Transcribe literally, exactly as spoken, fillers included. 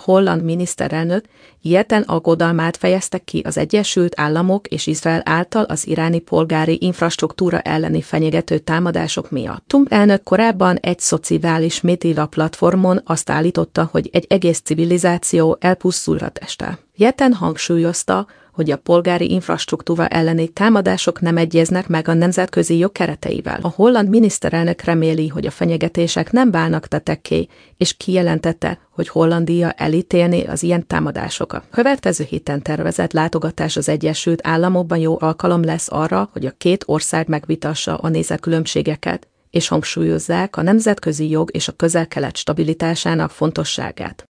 holland miniszterelnök ilyetten aggodalmát fejezte ki az Egyesült Államok és Izrael által az iráni polgári infrastruktúra elleni fenyegető támadások miatt. Trump elnök korábban egy szociális média platformon azt állította, hogy egy egész civilizáció elpusztulhat este. Ilyetten hangsúlyozta, hogy a polgári infrastruktúra elleni támadások nem egyeznek meg a nemzetközi jog kereteivel. A holland miniszterelnök reméli, hogy a fenyegetések nem válnak tettekké, és kijelentette, hogy Hollandia elítélné az ilyen támadásokat. Következő héten tervezett látogatás az Egyesült Államokban jó alkalom lesz arra, hogy a két ország megvitassa a nézetkülönbségeket, és hangsúlyozzák a nemzetközi jog és a Közel-Kelet stabilitásának fontosságát.